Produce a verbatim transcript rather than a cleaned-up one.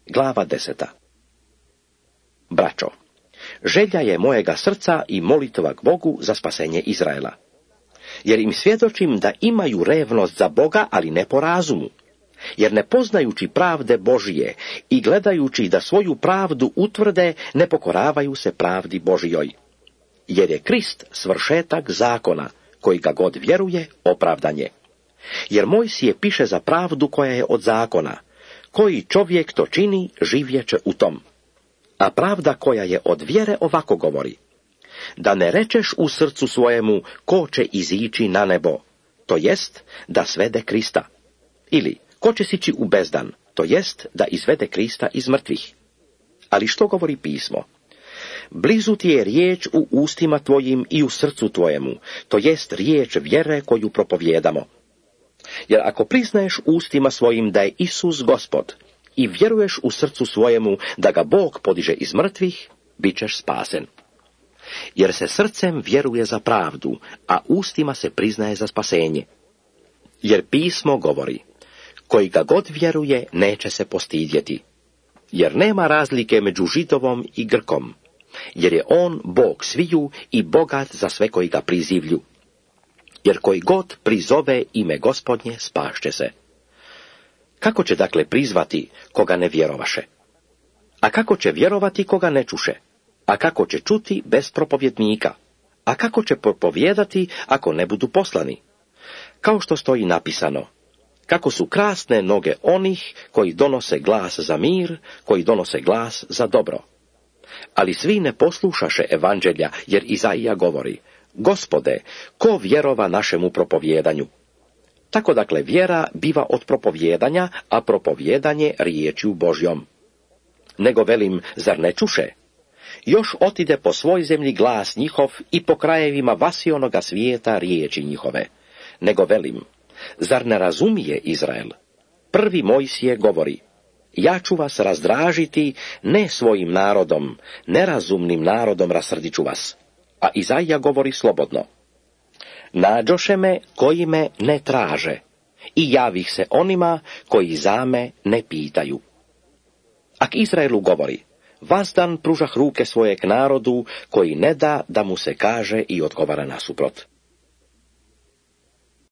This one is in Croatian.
Glava deseta. Braćo, želja je mojega srca i molitva k Bogu za spasenje Izraela. Jer im svjedočim da imaju revnost za Boga, ali ne po razumu. Jer ne poznajući pravde Božije i gledajući da svoju pravdu utvrde, ne pokoravaju se pravdi Božijoj. Jer je Krist svršetak zakona, koji ga god vjeruje, opravdan je. Jer Mojsije piše za pravdu koja je od zakona, koji čovjek to čini, živjeće u tom. A pravda koja je od vjere ovako govori: da ne rečeš u srcu svojemu, ko će izići na nebo, to jest da svede Krista. Ili, ko će sići u bezdan, to jest da izvede Krista iz mrtvih. Ali što govori pismo? Blizu ti je riječ u ustima tvojim i u srcu tvojemu, to jest riječ vjere koju propovjedamo. Jer ako priznaješ ustima svojim da je Isus Gospod i vjeruješ u srcu svojemu da ga Bog podiže iz mrtvih, bit ćeš spasen. Jer se srcem vjeruje za pravdu, a ustima se priznaje za spasenje. Jer pismo govori: koji ga god vjeruje, neće se postidjeti. Jer nema razlike među Židovom i Grkom, jer je on Bog sviju i bogat za sve koji ga prizivlju. Jer koji god prizove ime Gospodnje, spašće se. Kako će dakle prizvati koga ne vjerovaše? A kako će vjerovati koga ne čuše? A kako će čuti bez propovjednika? A kako će propovijedati ako ne budu poslani? Kao što stoji napisano: kako su krasne noge onih koji donose glas za mir, koji donose glas za dobro. Ali svi ne poslušaše evanđelja, jer Izaija govori: Gospode, ko vjerova našemu propovjedanju? Tako dakle vjera biva od propovjedanja, a propovjedanje riječju Božjom. Nego velim, zar ne čuše? Još otide po svoj zemlji glas njihov i po krajevima vasionoga svijeta riječi njihove. Nego velim, zar ne razumije Izrael? Prvi Mojsije govori: ja ću vas razdražiti ne svojim narodom, nerazumnim narodom rasrdit ću vas. A Izaija govori slobodno: nađoše me koji me ne traže i javih se onima koji za me ne pitaju. A k Izraelu govori: vazdan pružah ruke svoje k narodu koji ne da da mu se kaže i odgovara nasuprot.